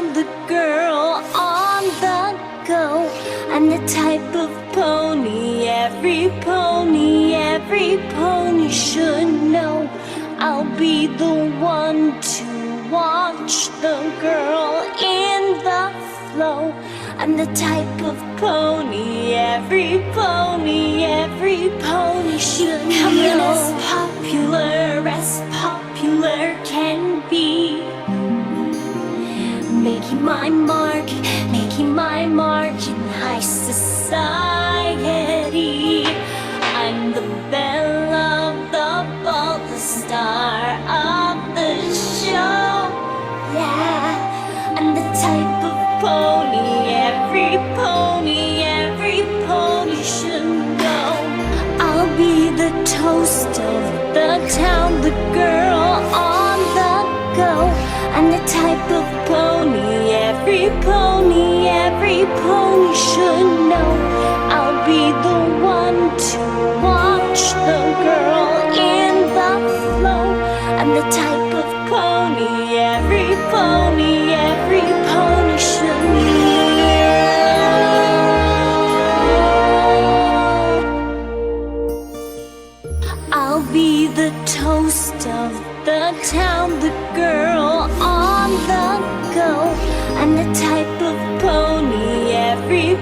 town, the girl on the go. I'm the type of pony every pony should know. I'll be the one to watch the girl in the flow. I'm the type of pony every pony should know. As popular can be. Making my mark in high society. I'm the belle of the ball, the star of the show. Yeah, I'm the type of pony every pony should know. I'll be the toast of the town, the girl on the go. I'm the type of pony every pony should know. I'll be the one to watch the girl in the flow. I'm the type of pony every pony should know. I'll be the toast of the town, the girl on the go. I'm the type of pony every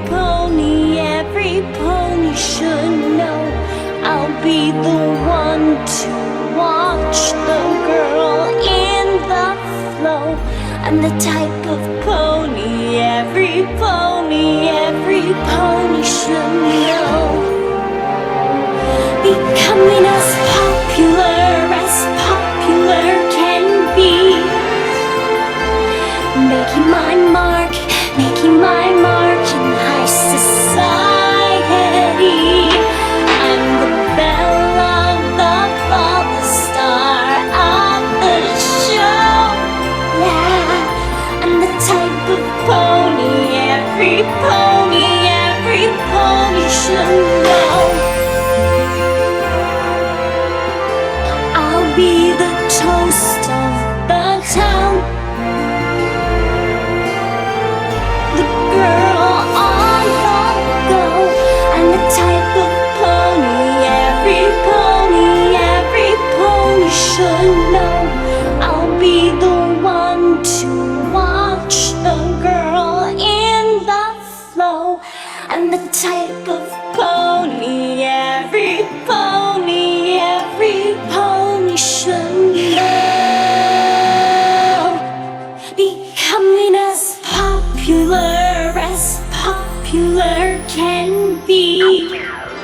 pony should know. I'll be the one to watch the girl in the flow. I'm the type of pony every pony should know. Becoming as popular can be. Making my mark in high society. I'm the belle of the ball, the star of the show. Yeah, I'm the type of pony every pony should know. I'll be the toast of the town, the girl on the go. I'm the type of pony every pony should know. I'll be the one to watch the girl in the flow. I'm the type of pony every pony should know. Becoming as popular can be.